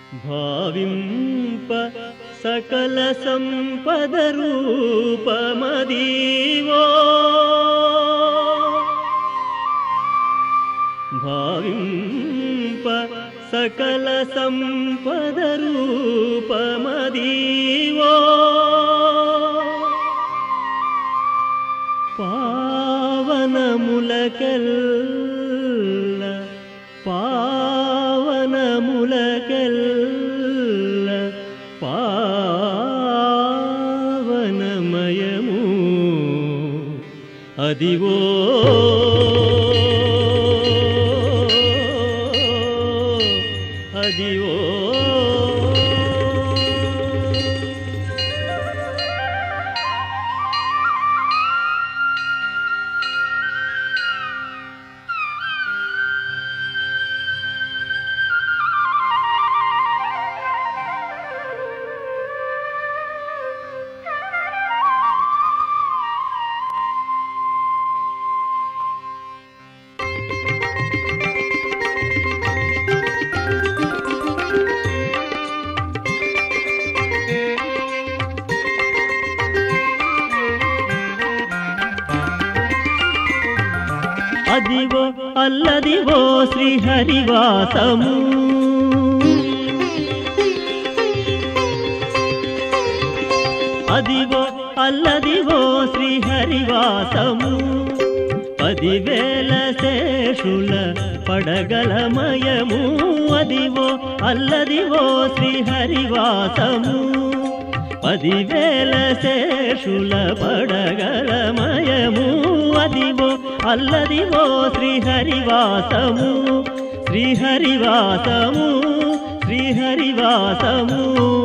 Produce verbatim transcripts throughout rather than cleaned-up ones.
భావింప సకల సంపద రూపమదీవో భావింప సకల సంపద రూపమదీవో పావనములకెల్ల పావనములకెల్ల పావనమయము అదివో అదివో అదివో అల్లదివో శ్రీహరివాసము అదివో అల్లదివో శ్రీహరివాసము పదివేల శేషుల పడగలమయము అదివో అల్లదివో శ్రీహరివాసము పదివేల శేషుల పడగలమయము అదివో అల్లదివో శ్రీహరివాసము శ్రీహరివాసము శ్రీహరివాసము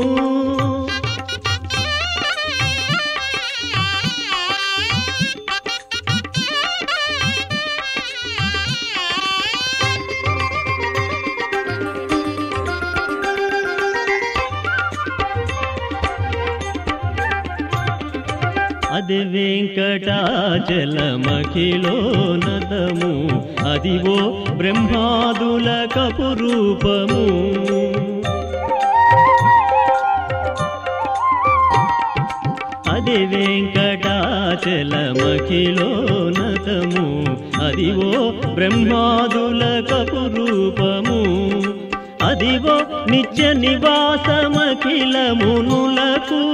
అది వెంకటాచలమఖిలోనతము అదివో బ్రహ్మాదుల కపురూపము అది వెంకటాచలమఖిలోనతము అదివో బ్రహ్మాదుల కపురూపము అదివో నిత్య నివాసమఖిల మునులకు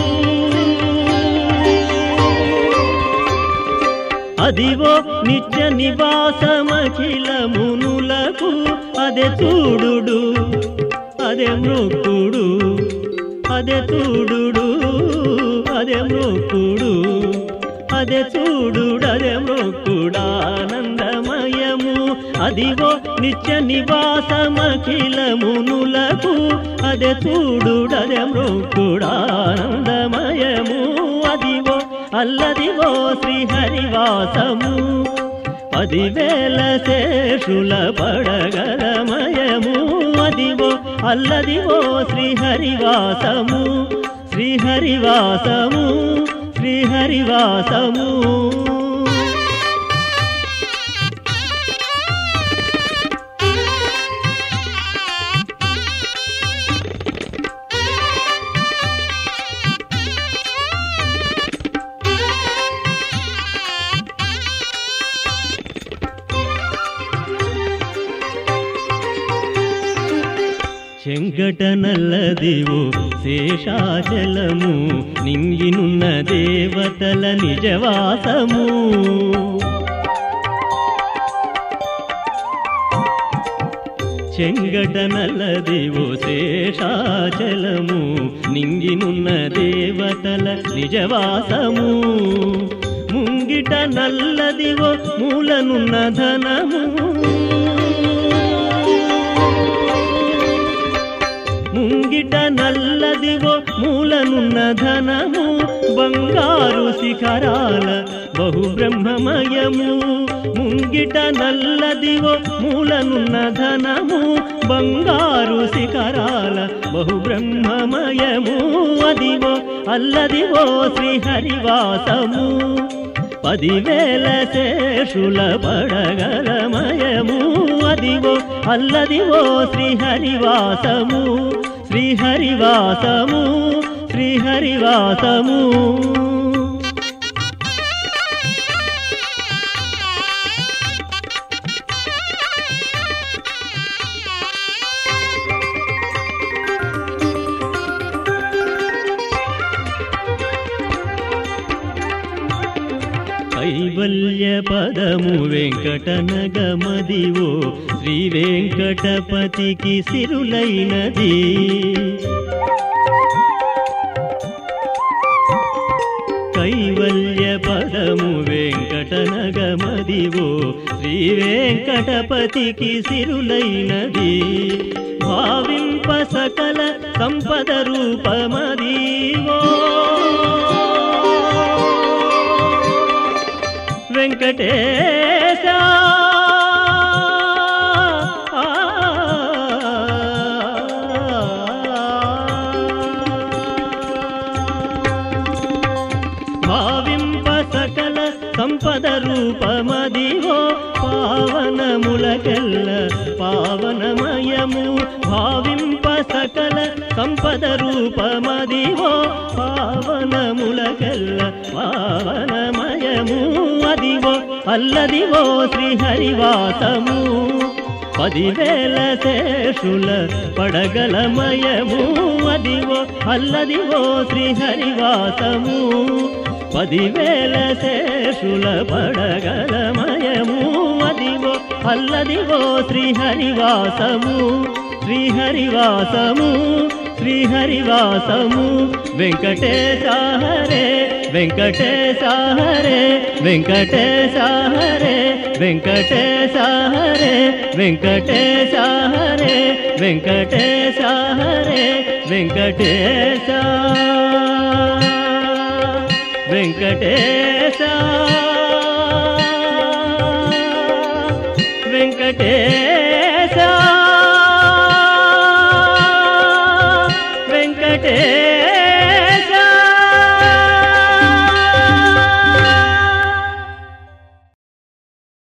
అదివో నిత్య నివాసమఖిల మునులకు అదే చూడు అదే మృక్కుడు అదే చూడు అదే మృక్కుడు అదే చూడు అదే మృక్కుడానందమయము అదివో నిత్య నివాసమఖిల మునులకు అదే చూడు అదే మృక్కుడానందమయము అదివో అల్లదివో శ్రీహరివాసము పదివేల శేషుల పడగలమయము అదివో అల్లదివో శ్రీహరివాసము శ్రీహరివాసము శ్రీహరివాసము చెంగటనల్లదివో శేషాచలము నింగినున్న దేవతల నిజవాసము చెంగటనల్లదివో శేషాచలము నింగినున్న దేవతల నిజవాసము ముంగిట నల్లదివో మూలనున్న ధనము ముంగిట నల్లదివో మూలనున్న ధనము బంగారు శిఖరాల బహుబ్రహ్మమయము ముంగిట నల్లదివో మూలనున్న ధనము బంగారు శిఖరాల బహుబ్రహ్మమయము అదివో అల్లదివో శ్రీహరివాసము పదివేల శేషుల పడగలమయము అదివో అల్లదివో శ్రీహరివాసము శ్రీహరివాసము శ్రీహరివాసము కైవల్య పదము వెంకటనగమదివో శ్రీ వెంకటపతికి సిరులైనది కైవల్య పదము వెంకటనగమదివో శ్రీ వెంకటపతికి సిరులైనది భావింప సకల సంపద రూపమదివో వెంకటేశ భావింప సకల సంపద రూపమదివో పావనములకెల్ల పావనమయము భావింప సకల సంపద రూపమదివో పావనములకెల్ల పావనమయము అదివో అల్లదివో శ్రీహరివాసము పదివేల శేషుల పడగలమయము అదివో అల్లదివో శ్రీహరివాసము పదివేల శేషుల పడగలమయము అదివో అల్లదివో శ్రీహరివాసము శ్రీహరివాసము శ్రీహరివాసము వెంకటేశ హరే వెంకటేశ హరే వెంకటేశ హరే వెంకటేశ హరే వెంకటేశ హరే వెంకటేశ హరే వెంకటేశ వెంకటేశ వెంకటేశ